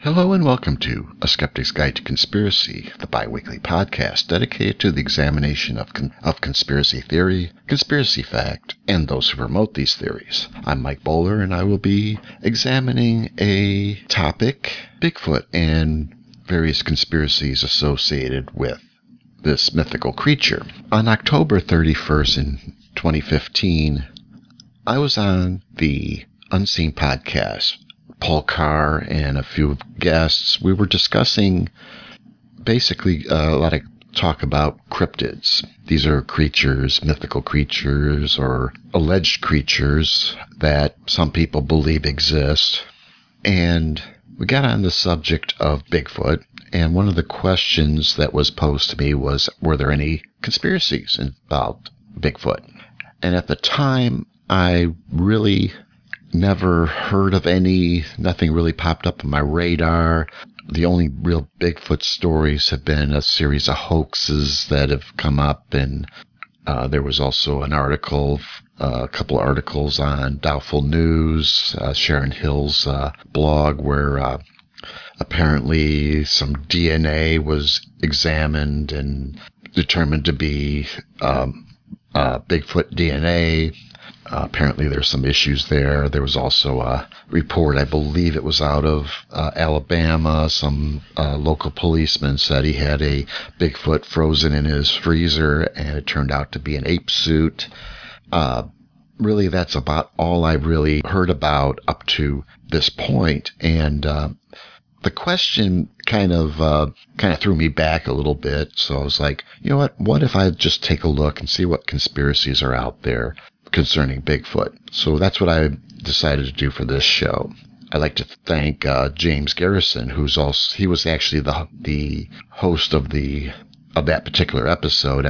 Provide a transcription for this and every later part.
Hello and welcome to A Skeptic's Guide to Conspiracy, the bi-weekly podcast dedicated to the examination of conspiracy theory, conspiracy fact, and those who promote these theories. I'm Mike Bowler, and I will be examining a topic, Bigfoot, and various conspiracies associated with this mythical creature. On October 31st in 2015, I was on the Unseen podcast. Paul Carr and a few guests, we were discussing basically a lot of talk about cryptids. These are creatures, mythical creatures, or alleged creatures that some people believe exist. And we got on the subject of Bigfoot, and one of the questions that was posed to me was, were there any conspiracies about Bigfoot? And at the time, I really never heard of any. Nothing really popped up on my radar. The only real Bigfoot stories have been a series of hoaxes that have come up, and there was also an article, a couple of articles on Doubtful News, Sharon Hill's blog, where apparently some DNA was examined and determined to be Bigfoot DNA. Apparently there's some issues there. There was also a report, I believe it was out of Alabama. Some local policeman said he had a Bigfoot frozen in his freezer, and it turned out to be an ape suit. Really, that's about all I've really heard about up to this point. And the question kind of threw me back a little bit. So I was like, you know what if I just take a look and see what conspiracies are out there concerning Bigfoot. So that's what I decided to do for this show. I'd like to thank James Garrison, he was actually the host of that particular episode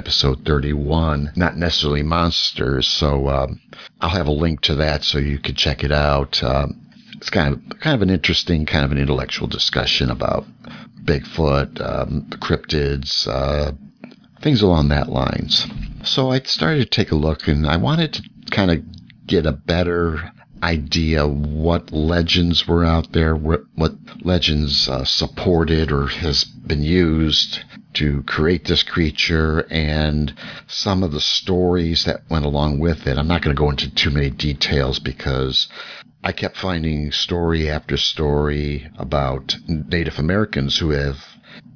31, Not Necessarily Monsters. So I'll have a link to that so you could check it out. It's kind of an interesting, kind of an intellectual discussion about Bigfoot, the cryptids, things along that lines. So I started to take a look, and I wanted to kind of get a better idea what legends were out there, what legends supported or has been used to create this creature, and some of the stories that went along with it. I'm not going to go into too many details because I kept finding story after story about Native Americans who have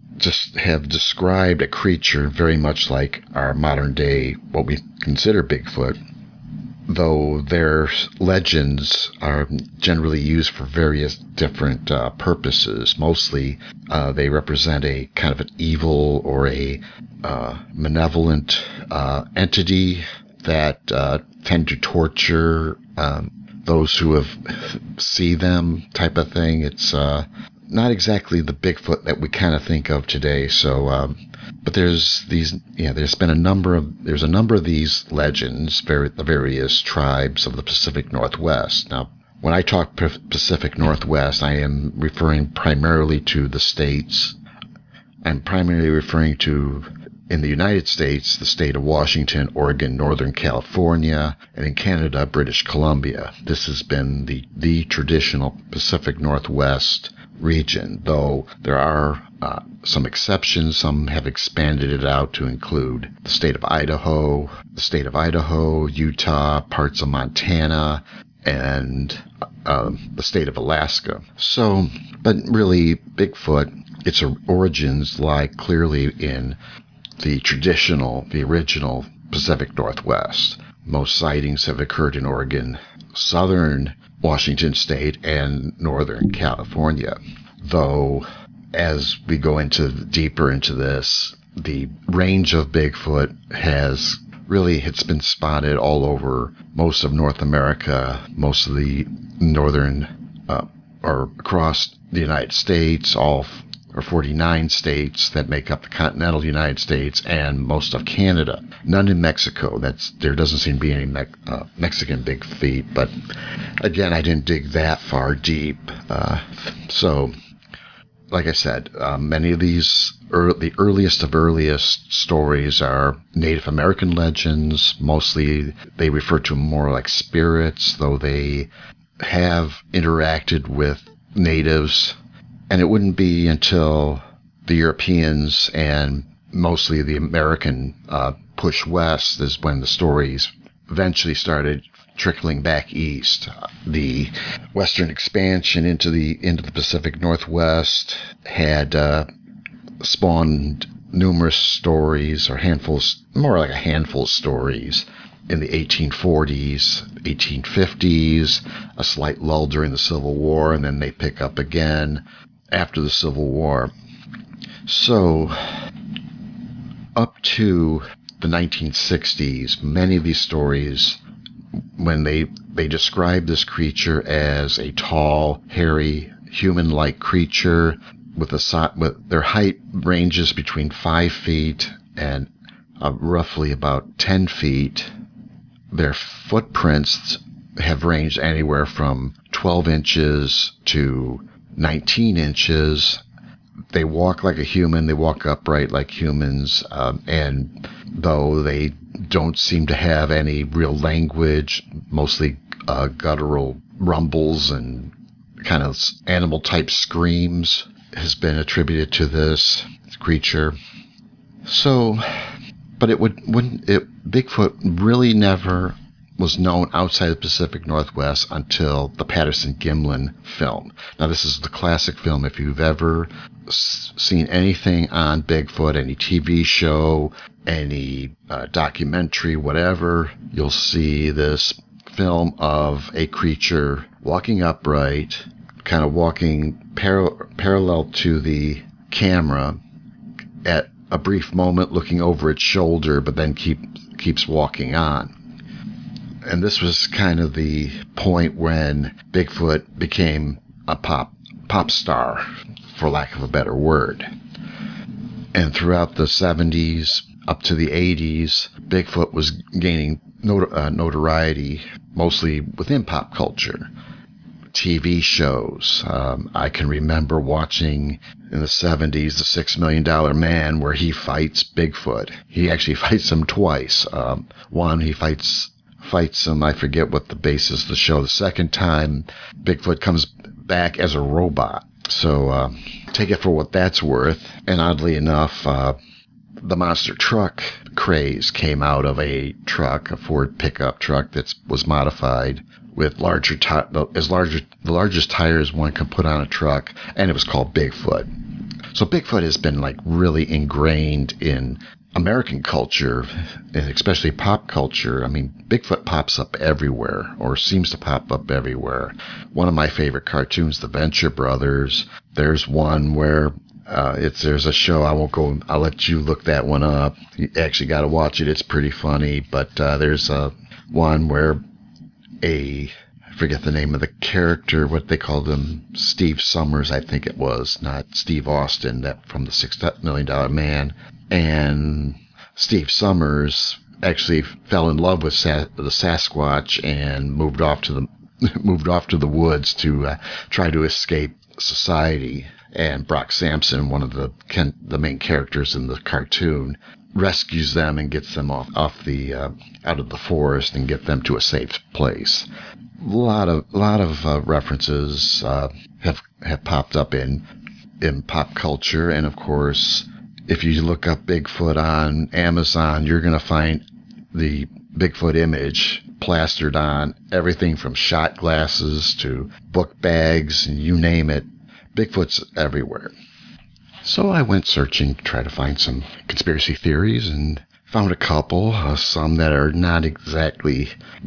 described a creature very much like our modern day, what we consider Bigfoot, though their legends are generally used for various different purposes. Mostly, they represent a kind of an evil or a malevolent entity that tend to torture those who have see them, type of thing. It's not exactly the Bigfoot that we kind of think of today. So, but there's a number of these legends, the various tribes of the Pacific Northwest. Now, when I talk Pacific Northwest, I am referring primarily to the states. I'm primarily referring to, in the United States, the state of Washington, Oregon, Northern California, and in Canada, British Columbia. This has been the traditional Pacific Northwest region, though there are some exceptions. Some have expanded it out to include the state of Idaho, Utah, parts of Montana, and the state of Alaska. So, but really, Bigfoot, its origins lie clearly in the original Pacific Northwest. Most sightings have occurred in Oregon, southern Washington state, and northern California. Though, as we go deeper into this, the range of Bigfoot it's been spotted all over most of North America, most of the northern, or across the United States, or 49 states that make up the continental United States, and most of Canada. None in Mexico. There doesn't seem to be any Mexican Bigfeet, but again, I didn't dig that far deep. So, like I said, many of these, the earliest of earliest stories are Native American legends. Mostly they refer to more like spirits, though they have interacted with natives And it wouldn't be until the Europeans and mostly the American push west is when the stories eventually started trickling back east. The western expansion into the Pacific Northwest had spawned numerous stories, or handfuls, more like a handful of stories, in the 1840s, 1850s, a slight lull during the Civil War, and then they pick up again after the Civil War. So, up to the 1960s, many of these stories, when they describe this creature as a tall, hairy, human-like creature with their height ranges between 5 feet and roughly about 10 feet. Their footprints have ranged anywhere from 12 inches to 19 inches. They walk like a human. They walk upright like humans. And though they don't seem to have any real language, mostly guttural rumbles and kind of animal-type screams has been attributed to this creature. So, but Bigfoot really never was known outside the Pacific Northwest until the Patterson-Gimlin film. Now, this is the classic film. If you've ever seen anything on Bigfoot, any TV show, any documentary, whatever, you'll see this film of a creature walking upright, kind of walking parallel to the camera at a brief moment, looking over its shoulder, but then keeps walking on. And this was kind of the point when Bigfoot became a pop star, for lack of a better word. And throughout the 70s up to the 80s, Bigfoot was gaining notoriety mostly within pop culture. TV shows. I can remember watching in the 70s The $6 Million Man, where he fights Bigfoot. He actually fights him twice. One, he fights him, I forget what the basis of the show. The second time, Bigfoot comes back as a robot. So take it for what that's worth. And oddly enough, the monster truck craze came out of a truck, a Ford pickup truck that was modified with the largest tires one could put on a truck, and it was called Bigfoot. So Bigfoot has been like really ingrained in American culture, and especially pop culture. I mean, Bigfoot pops up everywhere, or seems to pop up everywhere. One of my favorite cartoons, The Venture Brothers, there's one where there's a show, I'll let you look that one up. You actually got to watch it. It's pretty funny, but there's one where I forget the name of the character, what they called him, Steve Summers, I think it was, not Steve Austin, that from the $6 Million Man. And Steve Summers actually fell in love with the Sasquatch and moved off to the woods to try to escape society. And Brock Sampson, one of the main characters in the cartoon, rescues them and gets them out of the forest and get them to a safe place. A lot of references have popped up in pop culture, and of course, if you look up Bigfoot on Amazon, you're going to find the Bigfoot image plastered on everything from shot glasses to book bags, and you name it. Bigfoot's everywhere. So I went searching to try to find some conspiracy theories and found a couple, some that are not exactly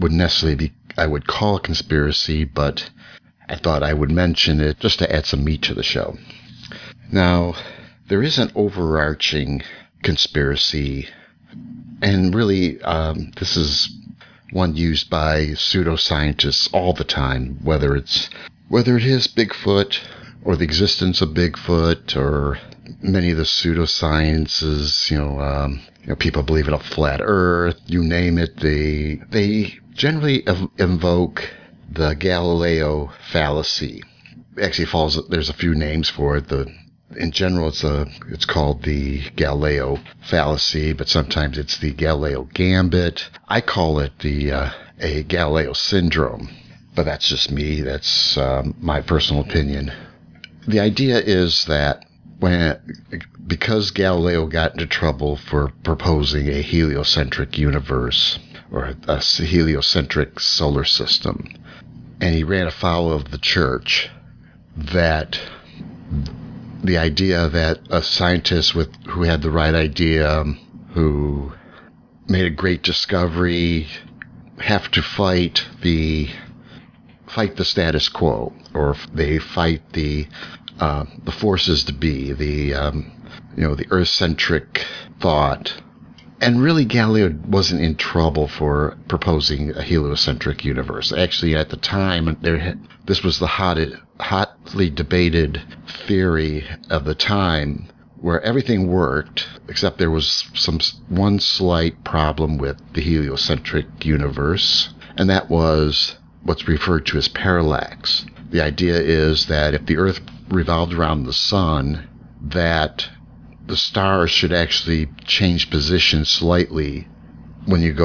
I would call a conspiracy, but I thought I would mention it just to add some meat to the show. Now, there is an overarching conspiracy, and really, this is one used by pseudoscientists all the time, whether it is Bigfoot or the existence of Bigfoot, or many of the pseudosciences, people believe in a flat Earth, you name it. They generally invoke the Galileo fallacy. Actually there's a few names for it. In general, it's called the Galileo fallacy, but sometimes it's the Galileo gambit. I call it a Galileo syndrome, but that's just me. That's my personal opinion. the idea is that because Galileo got into trouble for proposing a heliocentric universe, or a heliocentric solar system, and he ran afoul of the church, that the idea that a scientist who had the right idea, who made a great discovery, have to fight the status quo, or they fight the forces to be, the Earth-centric thought. And really, Galileo wasn't in trouble for proposing a heliocentric universe. Actually, at the time, this was the hotly debated theory of the time, where everything worked, except there was one slight problem with the heliocentric universe, and that was what's referred to as parallax. The idea is that if the Earth revolved around the sun, that the stars should actually change position slightly when the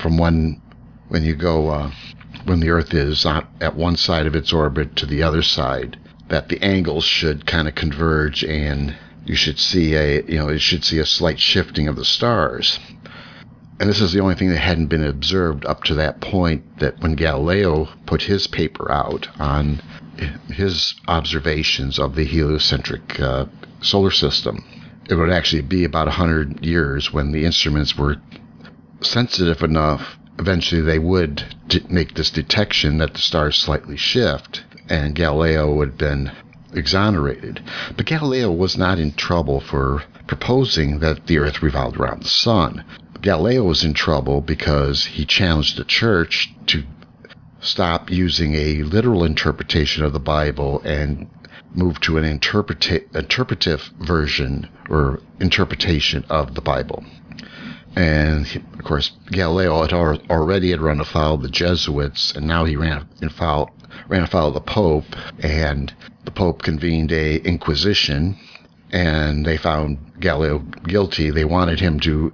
Earth is at one side of its orbit to the other side, that the angles should kind of converge, and you should see a slight shifting of the stars. And this is the only thing that hadn't been observed up to that point, that when Galileo put his paper out on his observations of the heliocentric solar system. It would actually be about 100 years when the instruments were sensitive enough. Eventually they would make this detection that the stars slightly shift, and Galileo would have been exonerated. But Galileo was not in trouble for proposing that the Earth revolved around the sun. Galileo was in trouble because he challenged the church to stop using a literal interpretation of the Bible and move to an interpretive version or interpretation of the Bible. And of course, Galileo had already run afoul of the Jesuits, and now he ran afoul of the Pope, and the Pope convened a Inquisition, and they found Galileo guilty. They wanted him to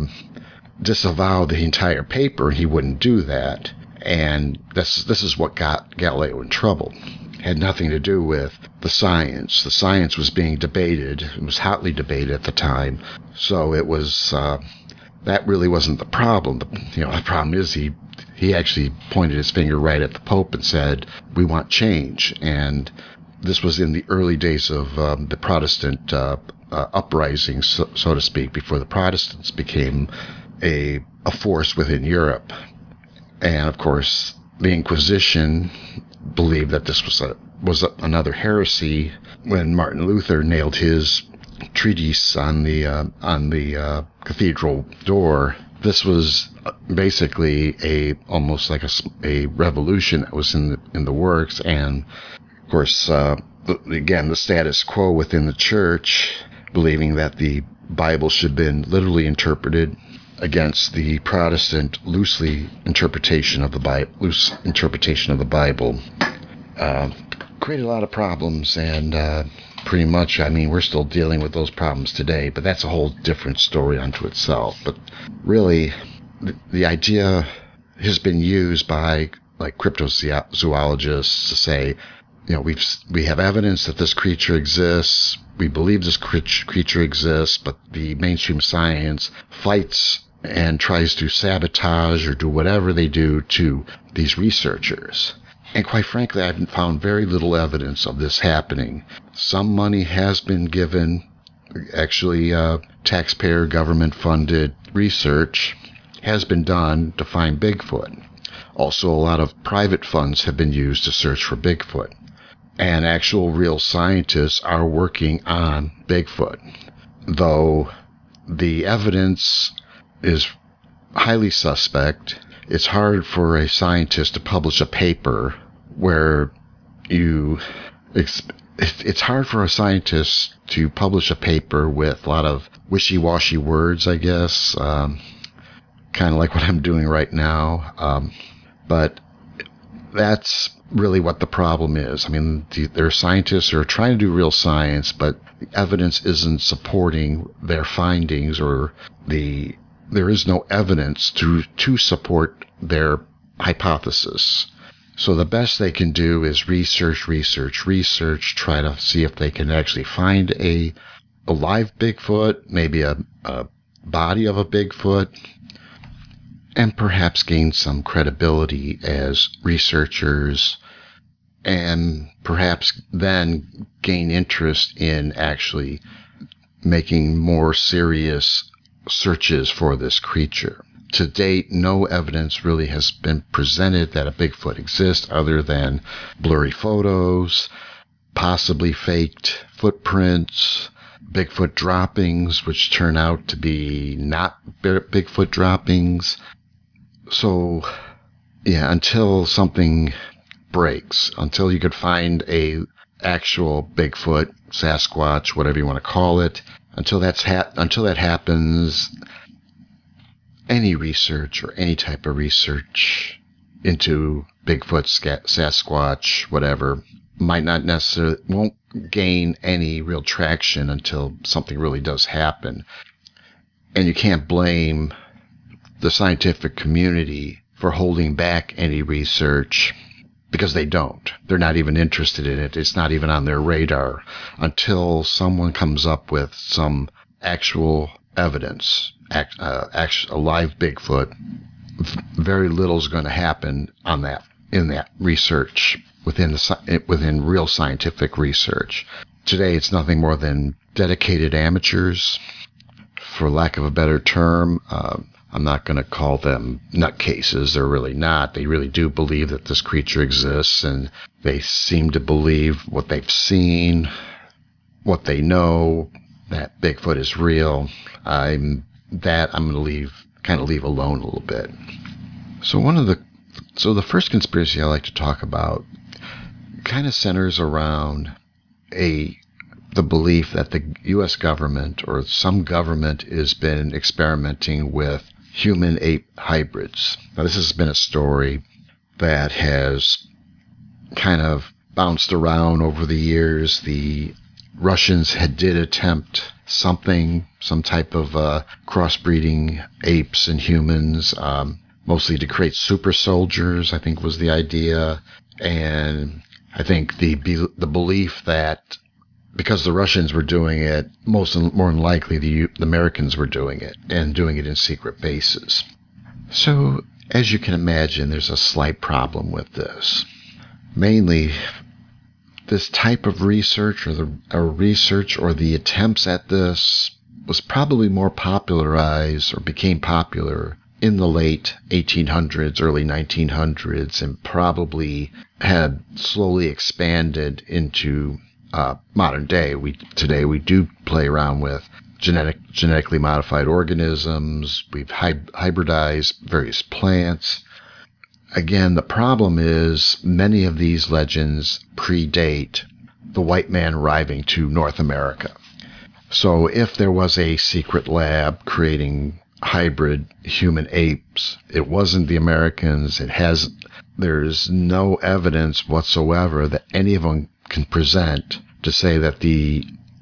disavow the entire paper, and he wouldn't do that. And this is what got Galileo in trouble. It had nothing to do with the science. The science was being debated. It was hotly debated at the time. So it was that really wasn't the problem. The problem is he actually pointed his finger right at the Pope and said, "We want change." And this was in the early days of the Protestant uprising, so to speak, before the Protestants became a force within Europe. And of course, the Inquisition believed that this was another heresy when Martin Luther nailed his treatise on the cathedral door. This was basically almost like a revolution that was in the works. And of course, again, the status quo within the church, believing that the Bible should have been literally interpreted, against the Protestant loose interpretation of the Bible, created a lot of problems, and pretty much, we're still dealing with those problems today, but that's a whole different story unto itself. But really, the idea has been used by cryptozoologists to say, we have evidence that this creature exists, we believe this creature exists, but the mainstream science fights and tries to sabotage or do whatever they do to these researchers. And quite frankly, I've found very little evidence of this happening. Some money has been given, actually taxpayer government-funded research has been done to find Bigfoot. Also, a lot of private funds have been used to search for Bigfoot. And actual real scientists are working on Bigfoot, though the evidence is highly suspect. It's hard for a scientist to publish a paper where it's hard for a scientist to publish a paper with a lot of wishy-washy words, I guess, kind of like what I'm doing right now. But that's really what the problem is. There are scientists who are trying to do real science, but the evidence isn't supporting their findings, or there is no evidence to support their hypothesis. So the best they can do is research, try to see if they can actually find a live Bigfoot, maybe a body of a Bigfoot, and perhaps gain some credibility as researchers, and perhaps then gain interest in actually making more serious searches for this creature. To date, no evidence really has been presented that a Bigfoot exists other than blurry photos, possibly faked footprints, Bigfoot droppings, which turn out to be not Bigfoot droppings. So, yeah, until something breaks, until you could find a actual Bigfoot, Sasquatch, whatever you want to call it, until that happens, any research or any type of research into Bigfoot, Sasquatch, whatever, won't gain any real traction until something really does happen. And you can't blame the scientific community for holding back any research, because they don't. They're not even interested in it. It's not even on their radar until someone comes up with some actual evidence, a live Bigfoot. Very little is going to happen on that, in that research, within real scientific research. Today, it's nothing more than dedicated amateurs, for lack of a better term. I'm not going to call them nutcases. They're really not. They really do believe that this creature exists, and they seem to believe what they've seen, what they know, that Bigfoot is real. I'm going to leave alone a little bit. So the first conspiracy I like to talk about kind of centers around the belief that the U.S. government or some government has been experimenting with human-ape hybrids. Now, this has been a story that has kind of bounced around over the years. The Russians did attempt some type of crossbreeding apes and humans, mostly to create super soldiers, I think was the idea. And I think the belief that because the Russians were doing it, more than likely the Americans were doing it, and doing it in secret bases. So, as you can imagine, there's a slight problem with this. Mainly, this type of research or the attempts at this was probably more popularized or became popular in the late 1800s, early 1900s, and probably had slowly expanded into modern day. Today we do play around with genetically modified organisms. We've hybridized various plants. Again, the problem is many of these legends predate the white man arriving to North America. So if there was a secret lab creating hybrid human apes, it wasn't the Americans. There's no evidence whatsoever that any of them can present to say that these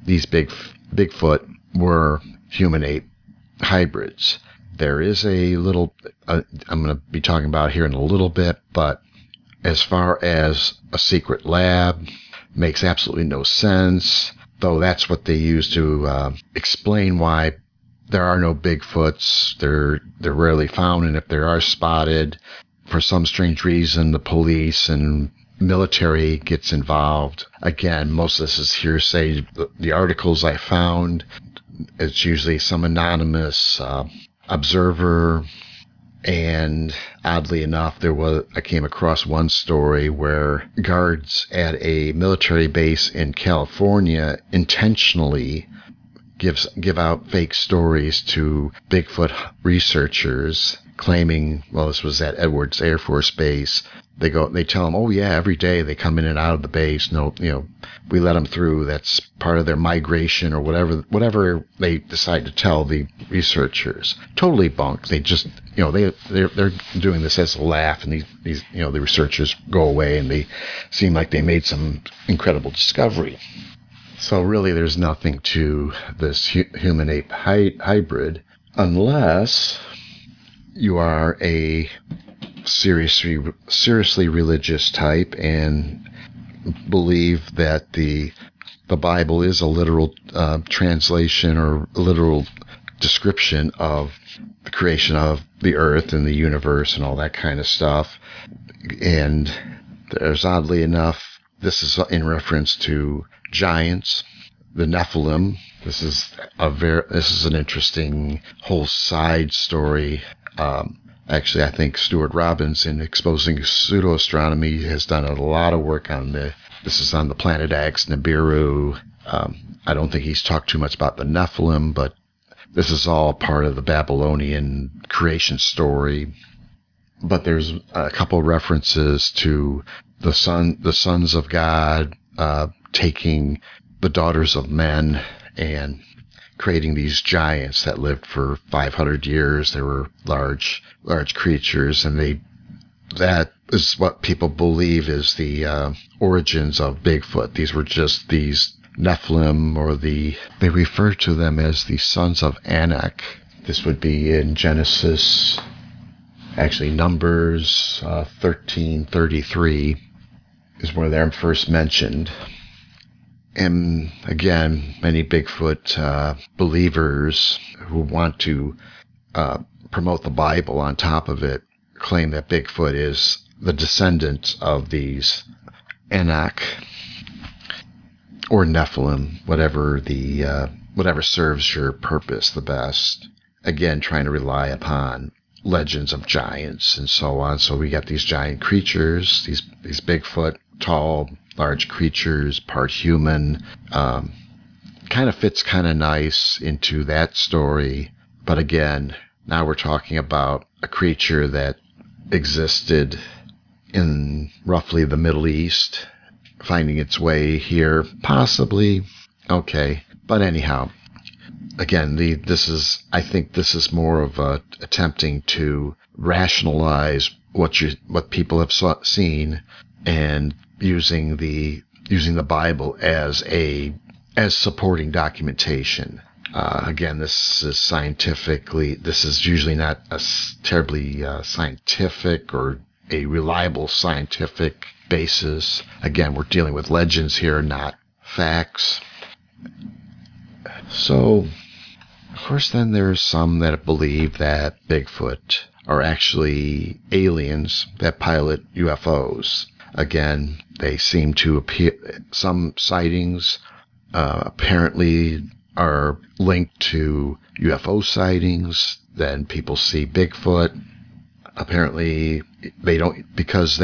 Bigfoot were human ape hybrids. There is a little, I'm going to be talking about here in a little bit, but as far as a secret lab, makes absolutely no sense, though that's what they use to explain why there are no Bigfoots. They're rarely found, and if they are spotted, for some strange reason, the police and military gets involved. Again, most of this is hearsay. The articles I found, it's usually some anonymous observer, and oddly enough, I came across one story where guards at a military base in California intentionally give out fake stories to Bigfoot researchers, claiming, well, this was at Edwards Air Force Base. They tell them, oh yeah, every day they come in and out of the base. No, we let them through. That's part of their migration or whatever they decide to tell the researchers. Totally bunk. They just, they're doing this as a laugh, and these the researchers go away and they seem like they made some incredible discovery. So really, there's nothing to this human-ape hybrid unless you are a seriously religious type and believe that the Bible is a literal translation or literal description of the creation of the earth and the universe and all that kind of stuff. And there's, oddly enough, this is in reference to giants, the Nephilim. This is an interesting whole side story. Actually, I think Stuart Robbins, in Exposing Pseudo-Astronomy, has done a lot of work on this is on the planet X, Nibiru. I don't think he's talked too much about the Nephilim, but this is all part of the Babylonian creation story. But there's a couple references to the sons of God taking the daughters of men and creating these giants that lived for 500 years. They were large creatures, and that is what people believe is the origins of Bigfoot. These were just these Nephilim, or they refer to them as the sons of Anak. This would be in Genesis, actually Numbers 13:33 is where they're first mentioned. And again, many Bigfoot believers who want to promote the Bible on top of it claim that Bigfoot is the descendant of these Anak or Nephilim, whatever serves your purpose the best. Again, trying to rely upon legends of giants and so on. So we got these giant creatures, these Bigfoot, tall, large creatures, part human. Kind of fits kind of nice into that story. But again, now we're talking about a creature that existed in roughly the Middle East, finding its way here, possibly. Okay. But anyhow, again, I think this is more of attempting to rationalize what people have seen, and using the Bible as supporting documentation. Again, this is usually not a terribly scientific or a reliable scientific basis. Again, we're dealing with legends here, not facts. So, of course, then there's some that believe that Bigfoot are actually aliens that pilot UFOs. Again, they seem to appear, some sightings apparently are linked to UFO sightings. Then people see Bigfoot. Apparently, they don't, because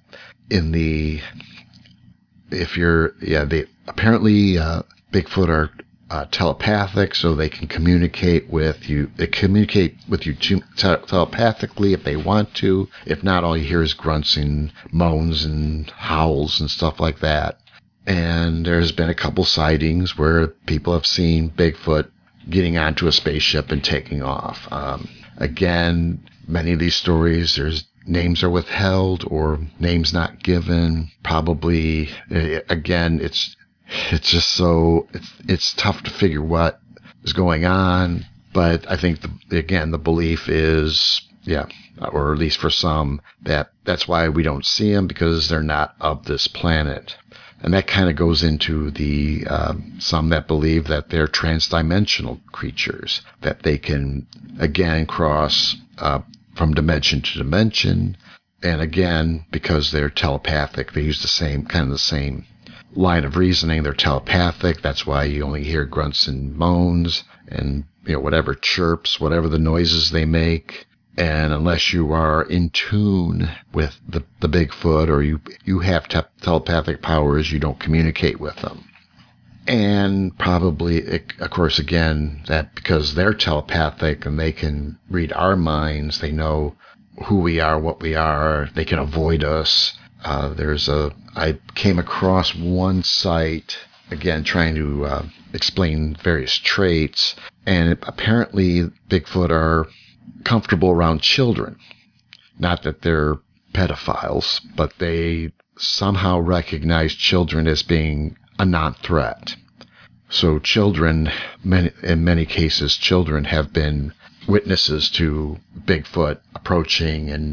Bigfoot are telepathic, so they can communicate with you. They communicate with you telepathically if they want to. If not, all you hear is grunts and moans and howls and stuff like that. And there's been a couple sightings where people have seen Bigfoot getting onto a spaceship and taking off. Again, many of these stories, there's names are withheld or names not given. Probably, again, it's just so, it's tough to figure what is going on. But I think, the belief is, or at least for some, that's why we don't see them, because they're not of this planet. And that kind of goes into the some that believe that they're transdimensional creatures, that they can, again, cross from dimension to dimension. And again, because they're telepathic, they use the same line of reasoning. They're telepathic. That's why you only hear grunts and moans and, whatever chirps, whatever the noises they make. And unless you are in tune with the Bigfoot, or you have telepathic powers, you don't communicate with them. And probably, of course, again, that because they're telepathic and they can read our minds, they know who we are, what we are, they can avoid us. I came across one site, again, trying to explain various traits, and apparently Bigfoot are comfortable around children. Not that they're pedophiles, but they somehow recognize children as being a non-threat. So children, in many cases, children have been witnesses to Bigfoot approaching and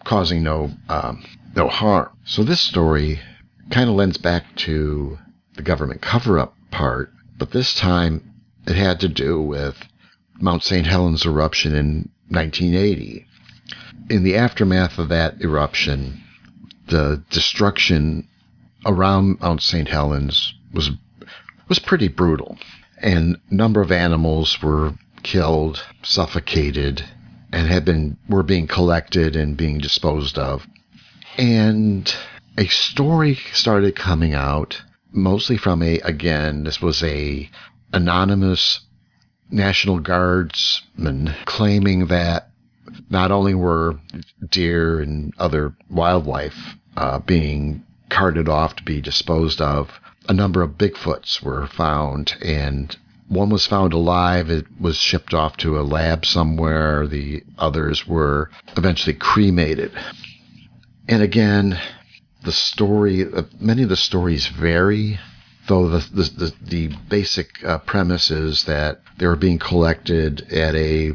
causing no harm. So this story kind of lends back to the government cover-up part, but this time it had to do with Mount St. Helens eruption in 1980. In the aftermath of that eruption, the destruction around Mount St. Helens was pretty brutal, and a number of animals were killed, suffocated, and were being collected and being disposed of. And a story started coming out, mostly from this was a anonymous National Guardsman claiming that not only were deer and other wildlife being carted off to be disposed of, a number of Bigfoots were found, and one was found alive. It was shipped off to a lab somewhere. The others were eventually cremated. And again, many of the stories vary, though the basic premise is that they were being collected at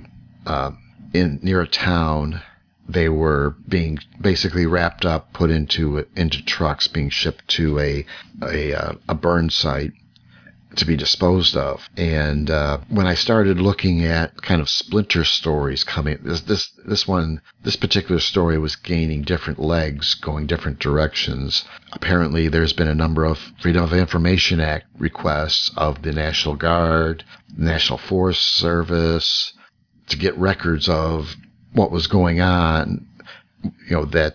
near a town. They were being basically wrapped up, put into trucks, being shipped to a burn site to be disposed of. And when I started looking at kind of splinter stories coming, this particular story was gaining different legs, going different directions. Apparently, there's been a number of Freedom of Information Act requests of the National Guard, National Forest Service, to get records of what was going on. That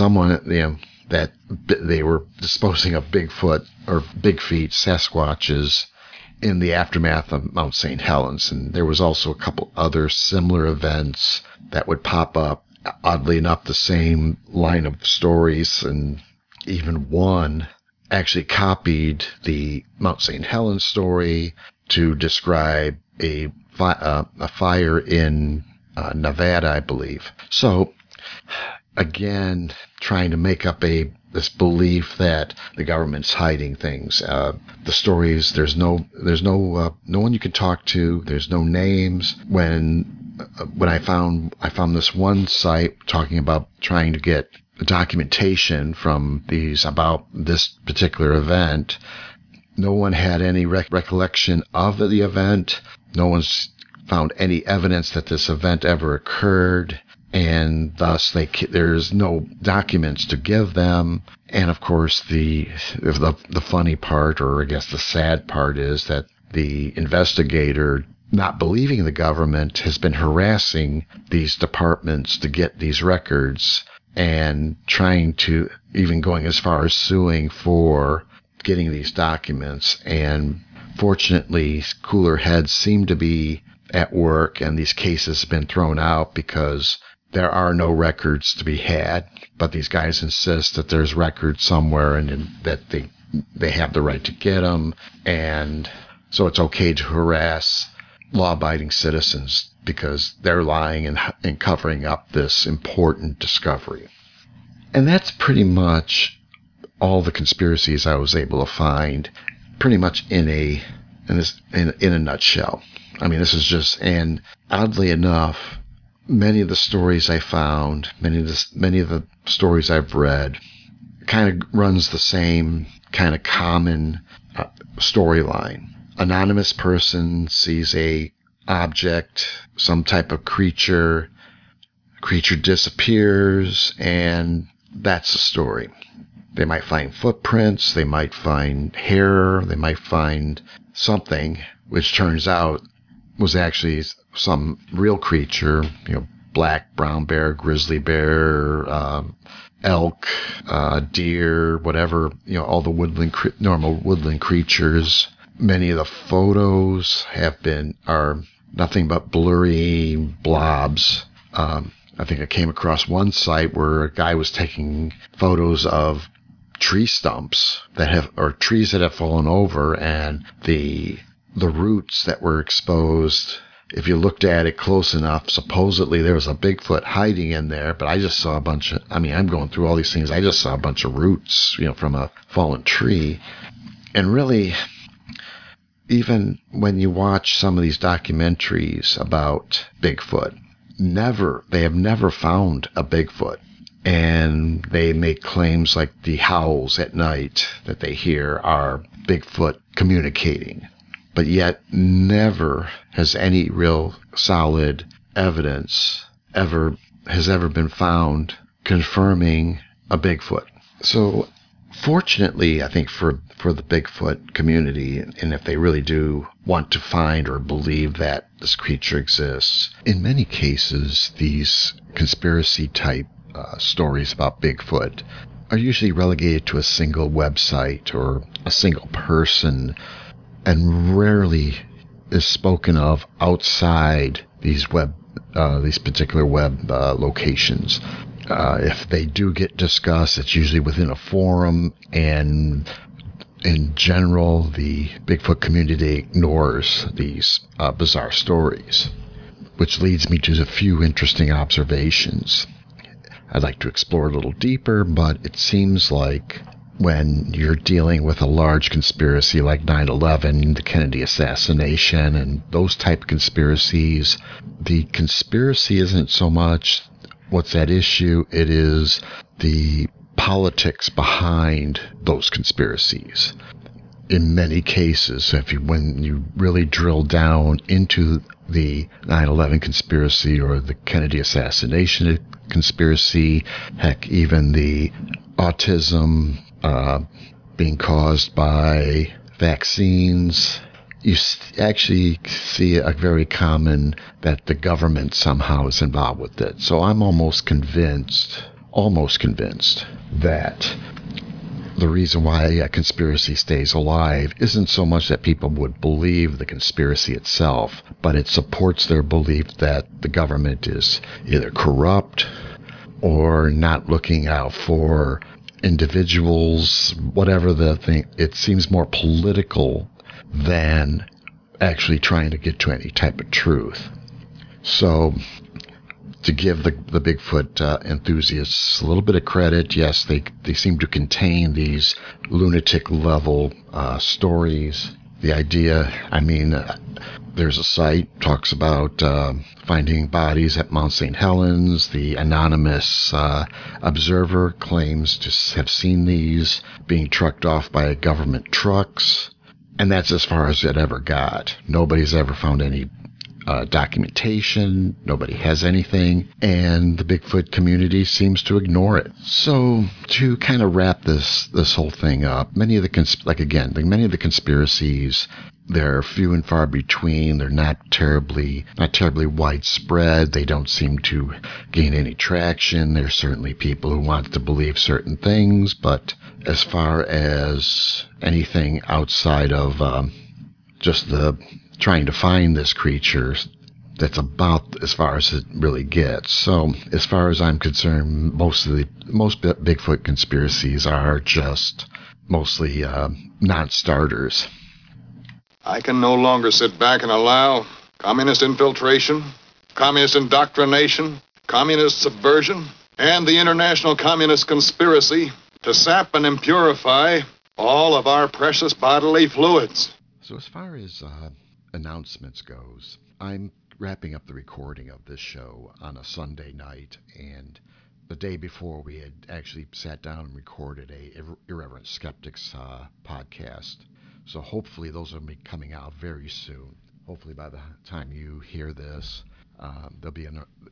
that they were disposing of Bigfoot or Big Feet, Sasquatches, in the aftermath of Mount St. Helens. And there was also a couple other similar events that would pop up. Oddly enough, the same line of stories, and even one actually copied the Mount St. Helens story to describe a fire in Nevada, I believe. So, again, trying to make up this belief that the government's hiding things. The stories, there's no one you can talk to. There's no names. When I found this one site talking about trying to get documentation from these about this particular event, no one had any recollection of the event. No one's found any evidence that this event ever occurred, and thus there's no documents to give them. And of course, the funny part, or I guess the sad part, is that the investigator, not believing the government, has been harassing these departments to get these records, and trying to, even going as far as suing for getting these documents. And fortunately, cooler heads seem to be at work, and these cases have been thrown out because there are no records to be had. But these guys insist that there's records somewhere, and that they have the right to get them. And so it's okay to harass law-abiding citizens because they're lying and covering up this important discovery. And that's pretty much all the conspiracies I was able to find, pretty much in a nutshell. I mean, this is just, and oddly enough, many of the stories I found, many of the stories I've read, kind of runs the same kind of common storyline. Anonymous person sees a object, some type of creature disappears, and that's the story. They might find footprints, they might find hair, they might find something, which turns out was actually some real creature, black, brown bear, grizzly bear, elk, deer, whatever, all the normal woodland creatures. Many of the photos are nothing but blurry blobs. I think I came across one site where a guy was taking photos of tree stumps trees that have fallen over, and the roots that were exposed. If you looked at it close enough, supposedly there was a Bigfoot hiding in there, but I just saw I'm going through all these things. I just saw a bunch of roots, from a fallen tree. And really, even when you watch some of these documentaries about Bigfoot, they have never found a Bigfoot. and they make claims like the howls at night that they hear are Bigfoot communicating. But yet never has any real solid evidence has ever been found confirming a Bigfoot. So fortunately, I think for the Bigfoot community, and if they really do want to find or believe that this creature exists, in many cases, these conspiracy type stories about Bigfoot are usually relegated to a single website or a single person, and rarely is spoken of outside these particular web locations. If they do get discussed, it's usually within a forum, and in general, the Bigfoot community ignores these bizarre stories, which leads me to a few interesting observations I'd like to explore a little deeper, but it seems like when you're dealing with a large conspiracy like 9/11, the Kennedy assassination, and those type of conspiracies, the conspiracy isn't so much what's at issue, it is the politics behind those conspiracies. In many cases, when you really drill down into the 9/11 conspiracy or the Kennedy assassination conspiracy, heck, even the autism being caused by vaccines, you actually see a very common that the government somehow is involved with it. So I'm almost convinced that the reason why a conspiracy stays alive isn't so much that people would believe the conspiracy itself, but it supports their belief that the government is either corrupt or not looking out for individuals, whatever the thing. It seems more political than actually trying to get to any type of truth. So to give the Bigfoot enthusiasts a little bit of credit, yes, they seem to contain these lunatic level stories. The idea, there's a site talks about finding bodies at Mount St. Helens. The anonymous observer claims to have seen these being trucked off by government trucks, and that's as far as it ever got. Nobody's ever found any documentation. Nobody has anything, and the Bigfoot community seems to ignore it. So to kind of wrap this whole thing up, many of the conspiracies, they're few and far between. They're not terribly widespread. They don't seem to gain any traction. There's certainly people who want to believe certain things, but as far as anything outside of just the trying to find this creature, that's about as far as it really gets. So as far as I'm concerned, most Bigfoot conspiracies are just mostly non-starters. I can no longer sit back and allow communist infiltration, communist indoctrination, communist subversion, and the international communist conspiracy to sap and impurify all of our precious bodily fluids. So as far as announcements goes, I'm wrapping up the recording of this show on a Sunday night, and the day before we had actually sat down and recorded a Irreverent Skeptics podcast. So hopefully those will be coming out very soon. Hopefully by the time you hear this, there'll be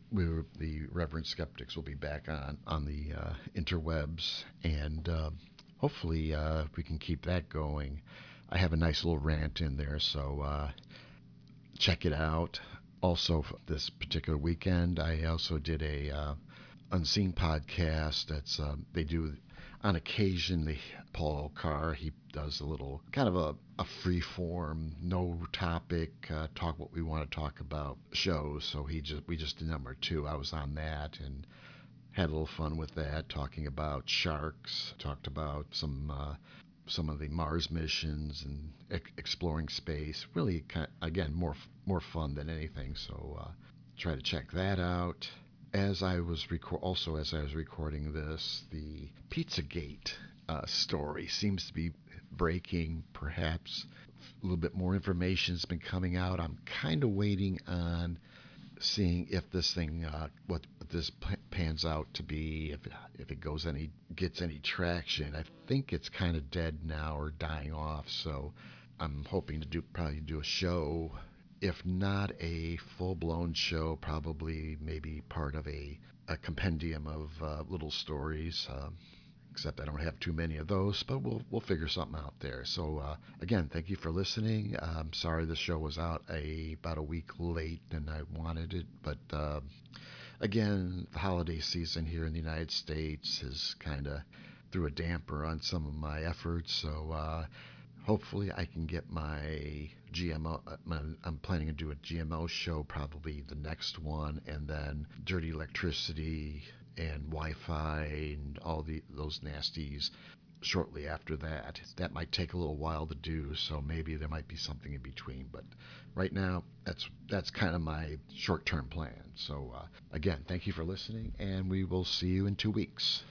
the Reverend Skeptics will be back on the interwebs, and hopefully we can keep that going. I have a nice little rant in there, so check it out. Also, this particular weekend, I also did a Unseen podcast. That's they do on occasion. Paul Carr, he does a little kind of a free form, no topic, talk what we want to talk about show. So we just did number 2. I was on that and had a little fun with that, talking about sharks. Talked about some of the Mars missions and exploring space. Really, again, more fun than anything. So try to check that out. As I was recording this, the Pizzagate story seems to be breaking. Perhaps a little bit more information's been coming out. I'm kind of waiting on seeing if this thing, what this pans out to be, if it gets any traction. I think it's kind of dead now or dying off. So I'm hoping to probably do a show, if not a full-blown show, probably maybe part of a compendium of little stories. Except I don't have too many of those, but we'll figure something out there. So again, thank you for listening. I'm sorry the show was out about a week late than I wanted it, but again, the holiday season here in the United States has kind of threw a damper on some of my efforts. So hopefully I can get my GMO. I'm planning to do a GMO show, probably the next one, and then dirty electricity and Wi-Fi and all those nasties shortly after that. That might take a little while to do, so maybe there might be something in between. But right now, that's kind of my short-term plan. So again, thank you for listening, and we will see you in 2 weeks.